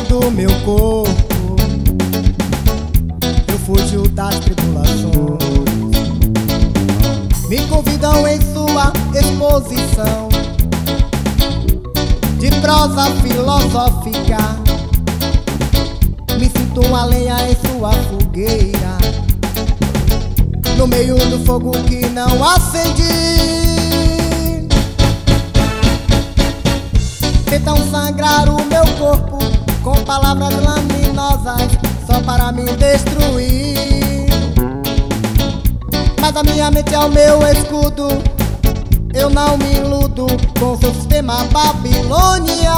do meu corpo, eu fujo das tribulações. Me convidam em sua exposição de prosa filosófica. Me sinto uma lenha em sua fogueira, no meio do fogo que não acendi. Tentam sangrar o meu corpo com palavras laminosas só para me destruir. Mas a minha mente é o meu escudo, eu não me iludo com seu sistema Babilônia.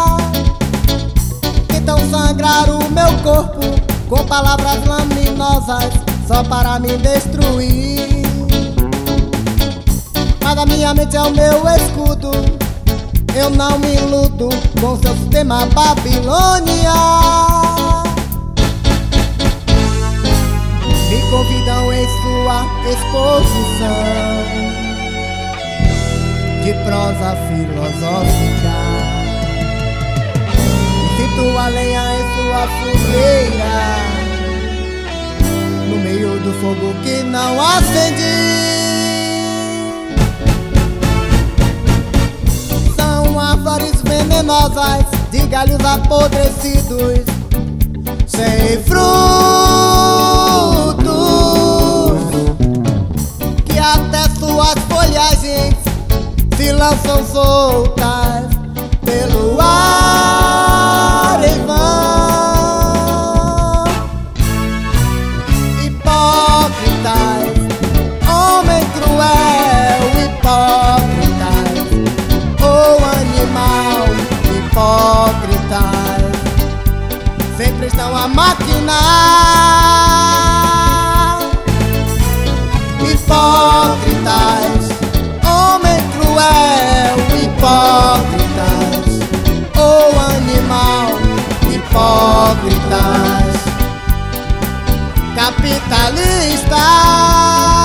Tentam sangrar o meu corpo com palavras laminosas só para me destruir. Mas a minha mente é o meu escudo, eu não me iludo com seu sistema Babilônia. Me convidam em sua exposição de prosa filosófica. Sinto a lenha em sua fogueira, no meio do fogo que não acendi. Árvores venenosas de galhos apodrecidos, sem frutos, que até suas folhagens se lançam soltas pelo ar em vão. Hipócritas, homem cruel, hipócritas, hipócritas, sempre estão a maquinar. Hipócritas, homem cruel, hipócritas, ou animal, hipócritas, capitalistas.